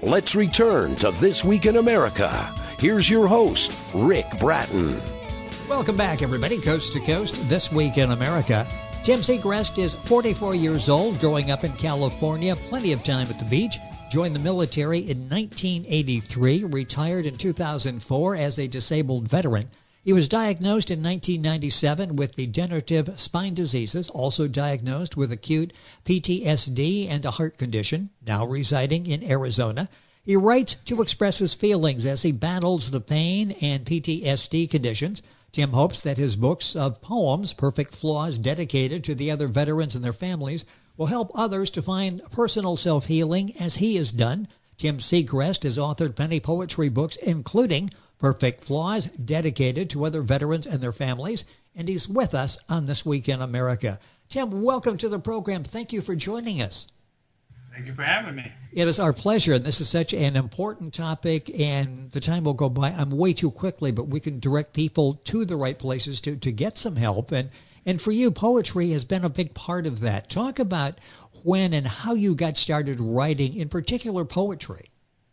Let's return to This Week in America. Here's your host, Rick Bratton. Welcome back, everybody. Coast to Coast, This Week in America. Tim Segrest is 44 years old, growing up in California, plenty of time at the beach. Joined the military in 1983, retired in 2004 as a disabled veteran. He was diagnosed in 1997 with degenerative spine diseases, also diagnosed with acute PTSD and a heart condition, now residing in Arizona. He writes to express his feelings as he battles the pain and PTSD conditions. Tim hopes that his books of poems, Perfect Flaws, dedicated to the other veterans and their families, will help others to find personal self-healing as he has done. Tim Segrest has authored many poetry books, including Perfect Flaws, dedicated to other veterans and their families, and he's with us on This Week in America. Tim, welcome to the program. Thank you for joining us. Thank you for having me. It is our pleasure, and this is such an important topic, and the time will go by way too quickly, but we can direct people to the right places to get some help. And for you, poetry has been a big part of that. Talk about when and how you got started writing, in particular poetry.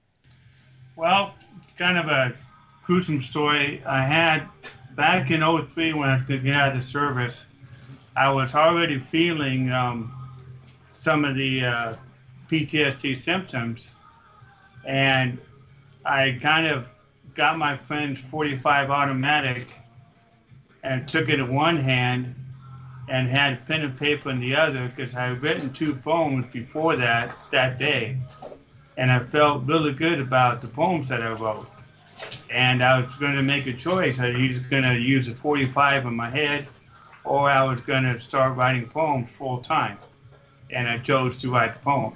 Well, it's kind of a gruesome story. I had, back in '03 when I was getting out of the service, I was already feeling some of the PTSD symptoms, and I kind of got my friend's .45 automatic and took it in one hand and had pen and paper in the other, because I had written 2 poems before that day, and I felt really good about the poems that I wrote. And I was going to make a choice. I was going to use a .45 in my head, or I was going to start writing poems full time. And I chose to write the poems.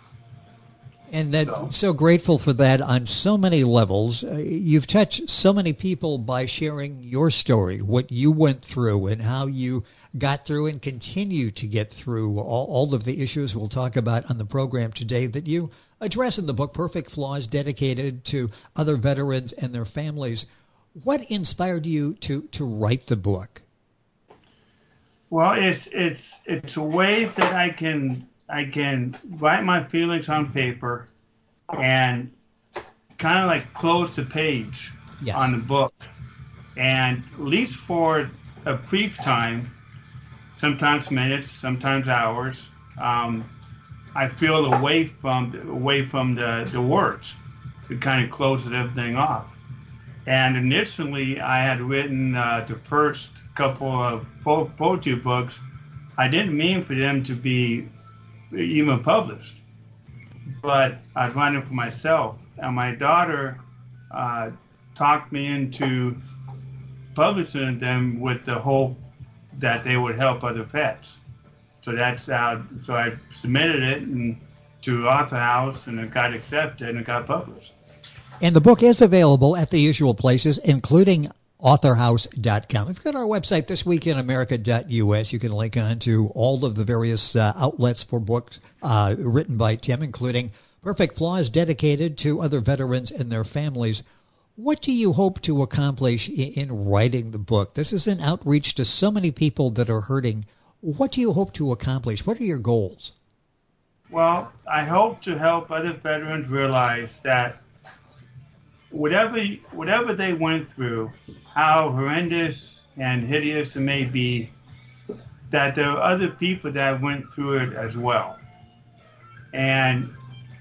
And so grateful for that on so many levels. You've touched so many people by sharing your story, what you went through and how you got through and continue to get through all of the issues we'll talk about on the program today that you address in the book, Perfect Flaws, dedicated to other veterans and their families. What inspired you to write the book? Well, it's a way that I can write my feelings on paper and kind of like close the page on the book. And at least for a brief time, sometimes minutes, sometimes hours, I feel away from the words to kind of close everything off. And initially, I had written the first couple of poetry books. I didn't mean for them to be even published, but I was writing for myself. And my daughter talked me into publishing them with the hope that they would help other vets. So that's how. So I submitted it to Author House, and it got accepted and it got published. And the book is available at the usual places, including authorhouse.com. If you go to our website, thisweekinamerica.us, you can link on to all of the various outlets for books written by Tim, including Perfect Flaws, dedicated to other veterans and their families. What do you hope to accomplish in writing the book? This is an outreach to so many people that are hurting. What do you hope to accomplish? What are your goals? Well, I hope to help other veterans realize that whatever they went through, how horrendous and hideous it may be, that there are other people that went through it as well. And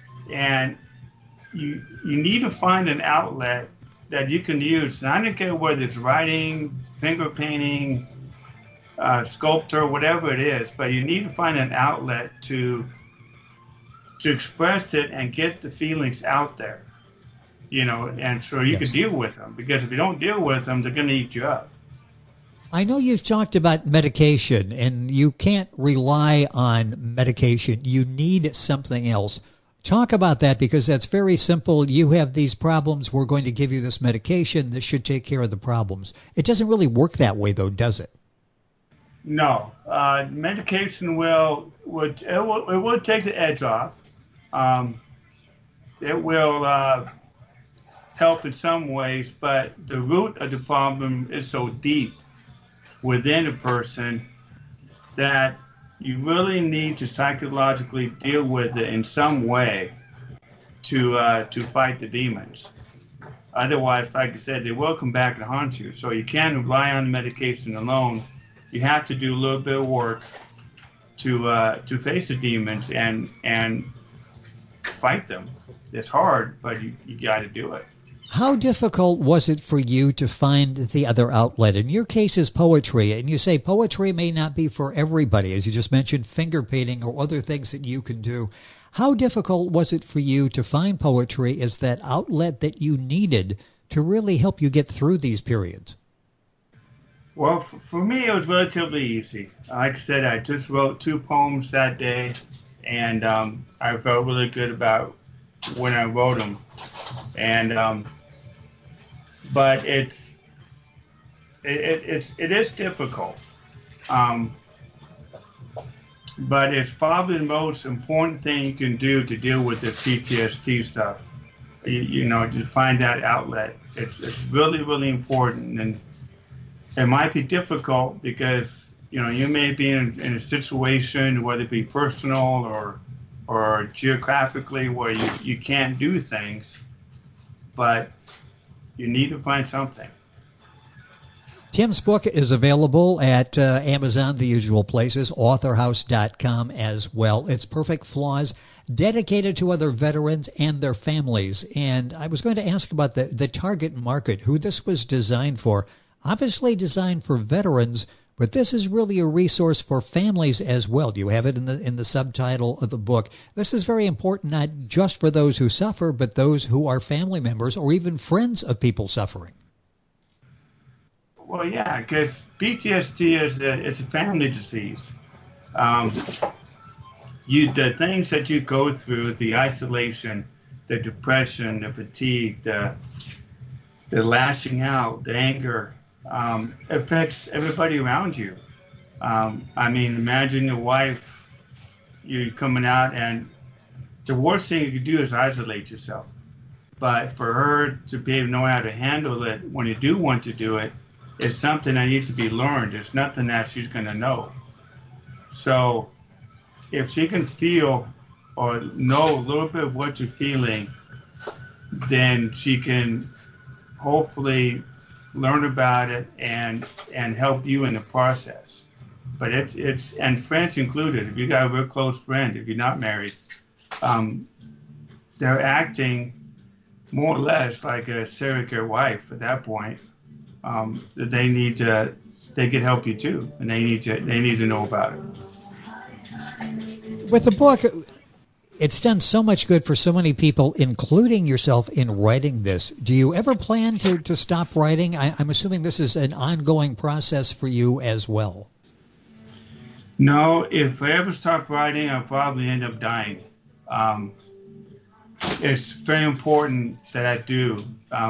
you need to find an outlet that you can use. And I don't care whether it's writing, finger painting, sculpture, whatever it is, but you need to find an outlet to express it and get the feelings out there. And so you can deal with them, because if you don't deal with them, they're going to eat you up. I know you've talked about medication, and you can't rely on medication. You need something else. Talk about that, because that's very simple. You have these problems. We're going to give you this medication. This should take care of the problems. It doesn't really work that way, though, does it? No. Medication will take the edge off. It will help in some ways, but the root of the problem is so deep within a person that you really need to psychologically deal with it in some way to fight the demons. Otherwise, like I said, they will come back and haunt you. So you can't rely on medication alone. You have to do a little bit of work to face the demons and fight them. It's hard, but you got to do it. How difficult was it for you to find the other outlet? In your case is poetry, and you say poetry may not be for everybody, as you just mentioned, finger painting or other things that you can do. How difficult was it for you to find poetry as that outlet that you needed to really help you get through these periods? Well, for me, it was relatively easy. Like I said, I just wrote 2 poems that day, and I felt really good about when I wrote them. And but it is difficult. But it's probably the most important thing you can do to deal with the PTSD stuff. You know, to find that outlet. It's really, really important. And it might be difficult because, you know, you may be in a situation, whether it be personal or geographically, where you can't do things, but you need to find something. Tim's book is available at Amazon, the usual places, authorhouse.com as well. It's Perfect Flaws, dedicated to other veterans and their families. And I was going to ask about the target market, who this was designed for. Obviously designed for veterans, but this is really a resource for families as well. You have it in the subtitle of the book. This is very important, not just for those who suffer, but those who are family members or even friends of people suffering. Well, yeah, because PTSD it's a family disease. The things that you go through, the isolation, the depression, the fatigue, the lashing out, the anger, affects everybody around you. I mean, imagine your wife, you coming out, and the worst thing you could do is isolate yourself. But for her to be able to know how to handle it when you do want to do it, it's something that needs to be learned. It's nothing that she's going to know. So if she can feel or know a little bit of what you're feeling, then she can hopefully learn about it and help you in the process. But it's and friends included. If you got a real close friend, if you're not married, they're acting more or less like a surrogate wife at that point. That they can help you too, and they need to know about it. With the book, it's done so much good for so many people, including yourself, in writing this. Do you ever plan to stop writing? I'm assuming this is an ongoing process for you as well. No, if I ever stop writing, I'll probably end up dying. It's very important that I do.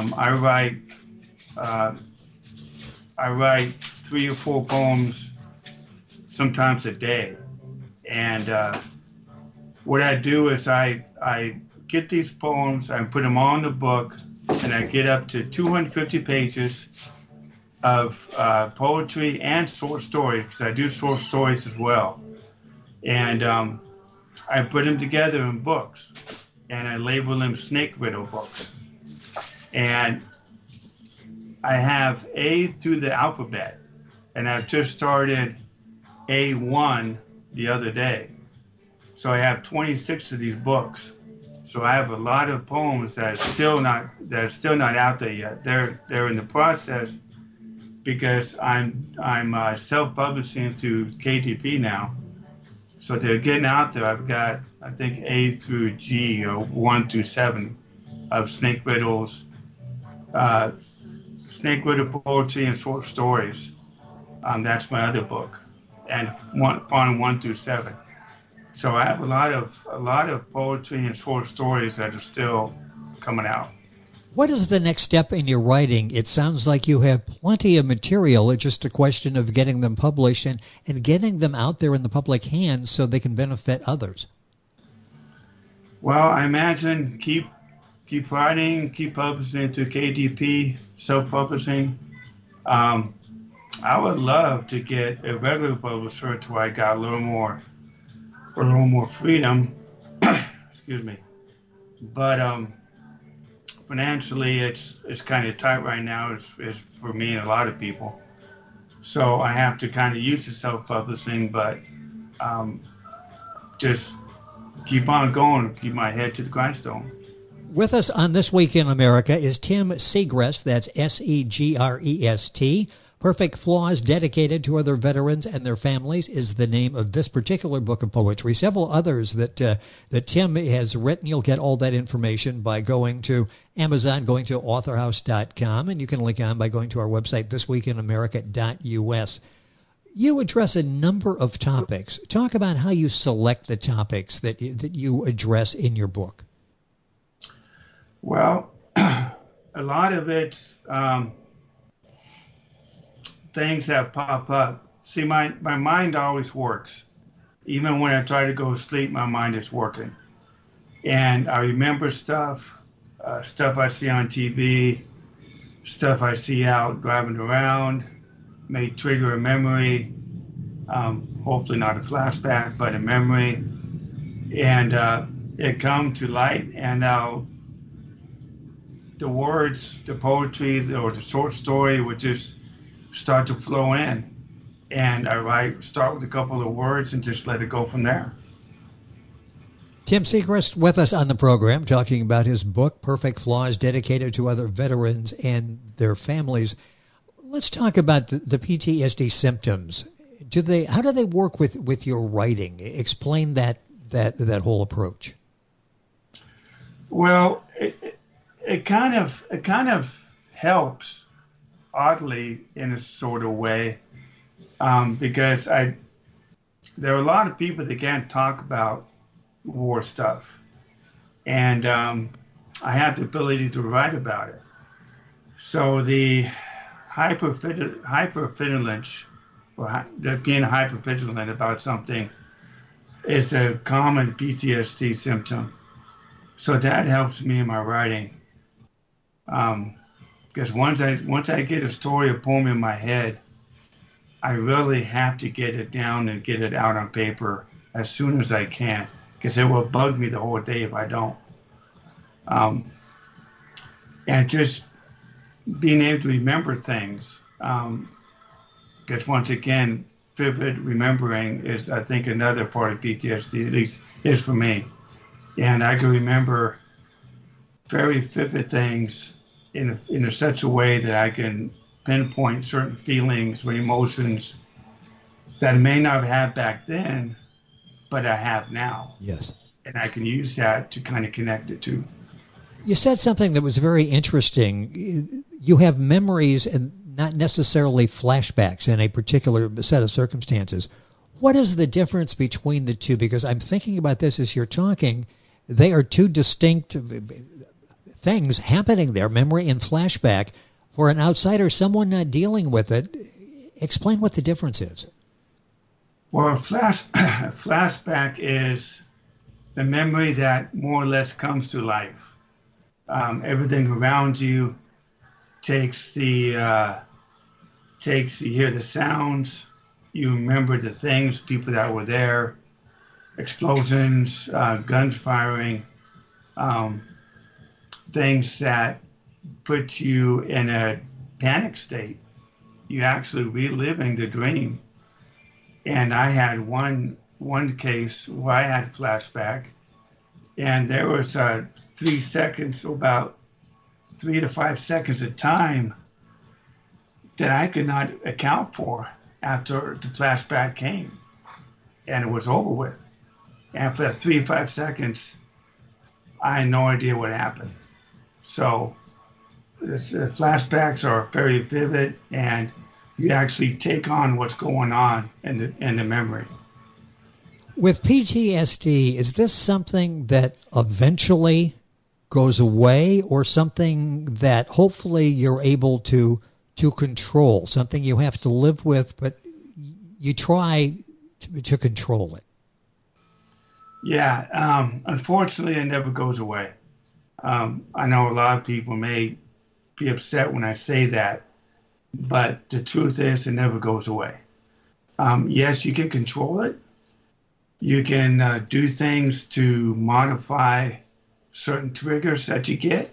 I write 3 or 4 poems, sometimes a day. And what I do is I get these poems, I put them all in the book, and I get up to 250 pages of poetry and short stories, because I do short stories as well. And I put them together in books, and I label them Snake Riddle books. And I have A through the alphabet, and I've just started A1 the other day. So I have 26 of these books. So I have a lot of poems that are still not out there yet. They're in the process because I'm self-publishing through KDP now. So they're getting out there. I've got, I think, A through G, or 1 through 7 of Snake Riddles. Snake Riddle poetry and short stories. That's my other book, and on 1 through 7. So I have a lot of poetry and short stories that are still coming out. What is the next step in your writing? It sounds like you have plenty of material. It's just a question of getting them published and getting them out there in the public hands so they can benefit others. Well, I imagine keep writing, keep publishing to KDP, self-publishing. I would love to get a regular publisher to where I got a little more freedom. Excuse me. but financially it's kind of tight right now. It's for me and a lot of people. So I have to kind of use the self-publishing, but just keep on going, keep my head to the grindstone. With us on This Week in America is Tim Segrest. That's Segrest. Perfect Flaws, Dedicated to Other Veterans and Their Families is the name of this particular book of poetry. Several others that Tim has written. You'll get all that information by going to Amazon, going to authorhouse.com, and you can link on by going to our website, thisweekinamerica.us. You address a number of topics. Talk about how you select the topics that you address in your book. Well, a lot of it's things that pop up. See, my mind always works. Even when I try to go to sleep, my mind is working. And I remember stuff I see on TV, stuff I see out driving around, may trigger a memory, hopefully not a flashback, but a memory. And it come to light, and the words, the poetry, or the short story would just start to flow in. And I start with a couple of words and just let it go from there. Tim Segrest with us on the program talking about his book, Perfect Flaws, Dedicated to Other Veterans and Their Families. Let's talk about the PTSD symptoms. How do they work with your writing? Explain that whole approach. Well, it kind of helps, oddly, in a sort of way, because there are a lot of people that can't talk about war stuff, and I have the ability to write about it. So the hypervigilance, or being hypervigilant about something, is a common PTSD symptom. So that helps me in my writing. Because once I get a story or poem in my head, I really have to get it down and get it out on paper as soon as I can, because it will bug me the whole day if I don't. And just being able to remember things, because once again, vivid remembering is, I think, another part of PTSD, at least is for me. And I can remember very vivid things in such a way that I can pinpoint certain feelings or emotions that I may not have had back then, but I have now. Yes. And I can use that to kind of connect it to. You said something that was very interesting. You have memories and not necessarily flashbacks in a particular set of circumstances. What is the difference between the two? Because I'm thinking about this as you're talking. They are two distinct things happening there, memory and flashback. For an outsider, someone not dealing with it, explain what the difference is. Well, flashback is the memory that more or less comes to life. Everything around you you hear the sounds, you remember the things, people that were there, explosions, guns firing, things that put you in a panic state. You're actually reliving the dream. And I had one case where I had a flashback, and there was 3 seconds, about 3 to 5 seconds of time that I could not account for after the flashback came, and it was over with. And for that 3 to 5 seconds, I had no idea what happened. So the flashbacks are very vivid, and you actually take on what's going on in the memory. With PTSD, is this something that eventually goes away, or something that hopefully you're able to control, something you have to live with, but you try to control it? Yeah, unfortunately, it never goes away. I know a lot of people may be upset when I say that, but the truth is it never goes away. Yes, you can control it. You can do things to modify certain triggers that you get.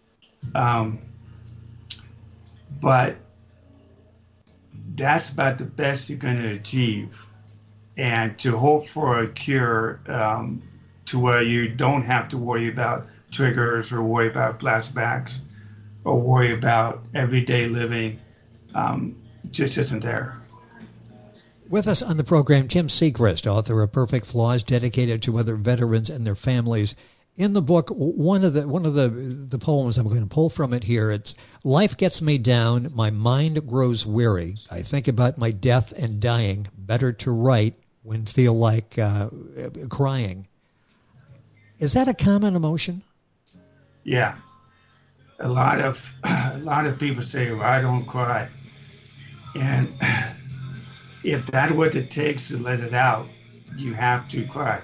But that's about the best you're going to achieve. And to hope for a cure to where you don't have to worry about triggers or worry about flashbacks or worry about everyday living just isn't there. With us on the program, Tim Segrest, author of Perfect Flaws, dedicated to other veterans and their families. In the book, one of the poems I'm going to pull from it here, it's "Life gets me down, my mind grows weary. I think about my death and dying. Better to write when feel like crying." Is that a common emotion? Yeah, a lot of people say, "Well, I don't cry," and if that's what it takes to let it out, you have to cry.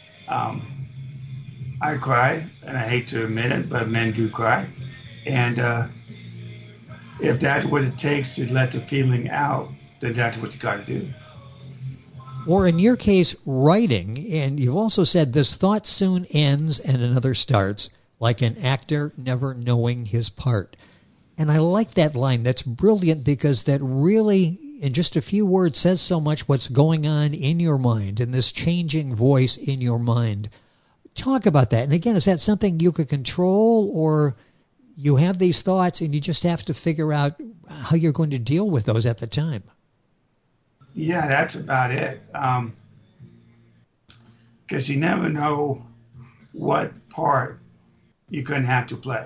I cry, and I hate to admit it, but men do cry. And if that's what it takes to let the feeling out, then that's what you got to do. Or in your case, writing, and you've also said this thought soon ends and another starts, like an actor never knowing his part. And I like that line. That's brilliant because that really, in just a few words, says so much what's going on in your mind and this changing voice in your mind. Talk about that. And again, is that something you could control, or you have these thoughts and you just have to figure out how you're going to deal with those at the time? Yeah, that's about it. Because you never know what part you're going to have to play.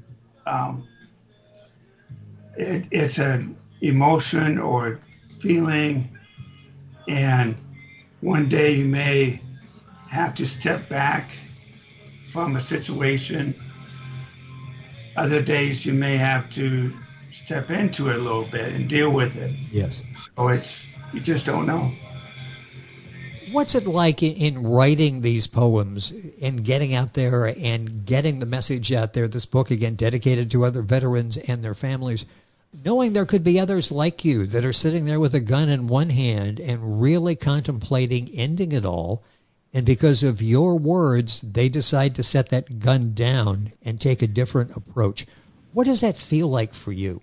It's an emotion or feeling, and one day you may have to step back from a situation. Other days you may have to step into it a little bit and deal with it. Yes. So you just don't know. What's it like in writing these poems and getting out there and getting the message out there? This book, again, dedicated to other veterans and their families, knowing there could be others like you that are sitting there with a gun in one hand and really contemplating ending it all. And because of your words, they decide to set that gun down and take a different approach. What does that feel like for you?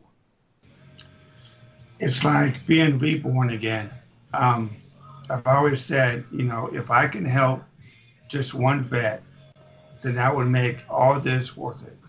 It's like being reborn again. I've always said, if I can help just one vet, then that would make all this worth it.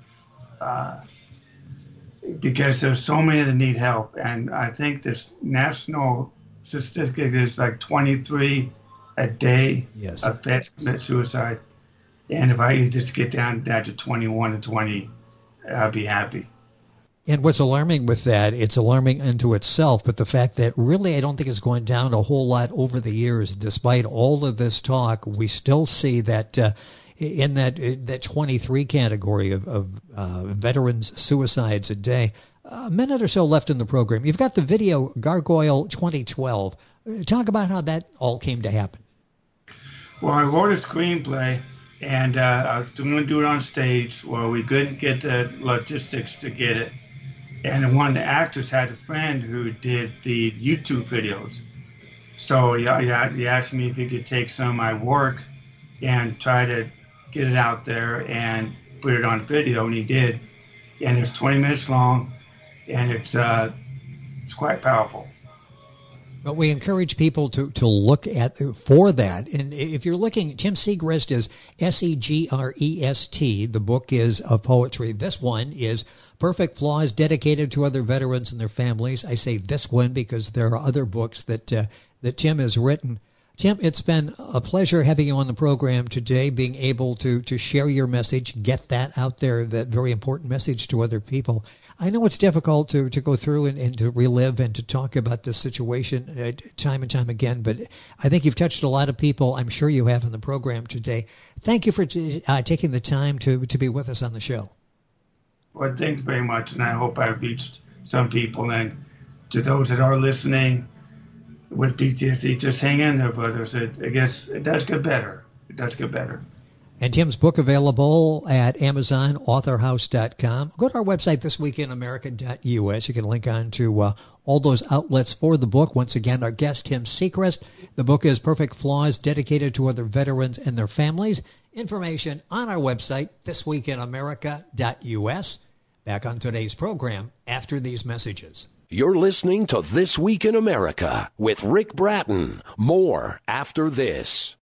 Because there's so many that need help. And I think this national statistic is like 23 a day of vets commit suicide. And if I could just get down that to 21 to 20, I'd be happy. And what's alarming with that, it's alarming unto itself, but the fact that really I don't think it's going down a whole lot over the years. Despite all of this talk, we still see that in that 23 category of veterans' suicides a day. A minute or so left in the program. You've got the video, Gargoyle 2012. Talk about how that all came to happen. Well, I wrote a screenplay, and I was going to do it on stage. Well, we couldn't get the logistics to get it. And one of the actors had a friend who did the YouTube videos. So he asked me if he could take some of my work and try to get it out there and put it on video, and he did. And it's 20 minutes long, and it's quite powerful. But we encourage people to look for that. And if you're looking, Tim Segrest is Segrest. The book is of poetry. This one is Perfect Flaws, dedicated to other veterans and their families. I say this one because there are other books that Tim has written. Tim, it's been a pleasure having you on the program today, being able to share your message, get that out there, that very important message to other people. I know it's difficult to go through and to relive and to talk about this situation time and time again, but I think you've touched a lot of people. I'm sure you have on the program today. Thank you for taking the time to be with us on the show. Well, thank you very much, and I hope I've reached some people. And to those that are listening with PTSD, just hang in there, brothers. I guess it does get better. It does get better. And Tim's book available at Amazon, authorhouse.com. Go to our website, thisweekinamerica.us. You can link on to all those outlets for the book. Once again, our guest, Tim Segrest. The book is Perfect Flaws, dedicated to other veterans and their families. Information on our website, thisweekinamerica.us. Back on today's program after these messages. You're listening to This Week in America with Rick Bratton. More after this.